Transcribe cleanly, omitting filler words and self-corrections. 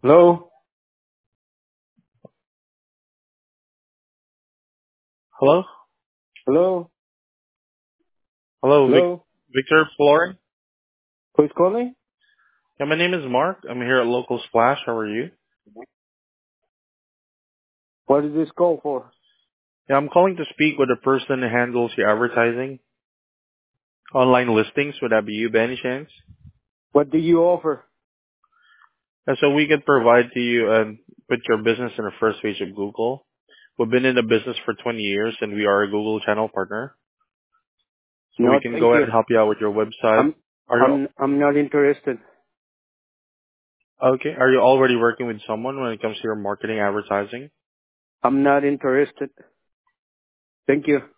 Hello? Hello? Hello? Hello, Hello? Victor Flooring? Who's calling? Yeah, my name is Mark. I'm here at Local Splash. How are you? What is this call for? Yeah, I'm calling to speak with the person who handles your advertising. Online listings. Would that be you by any chance? What do you offer? And so we can provide to you and put your business in the first page of Google. We've been in the business for 20 years and we are a Google channel partner. So we No, can thank go ahead you. and help you out with your website. I'm Are you I'm not interested. okay? Are you already working with someone when it comes to your marketing advertising? I'm not interested. Thank you.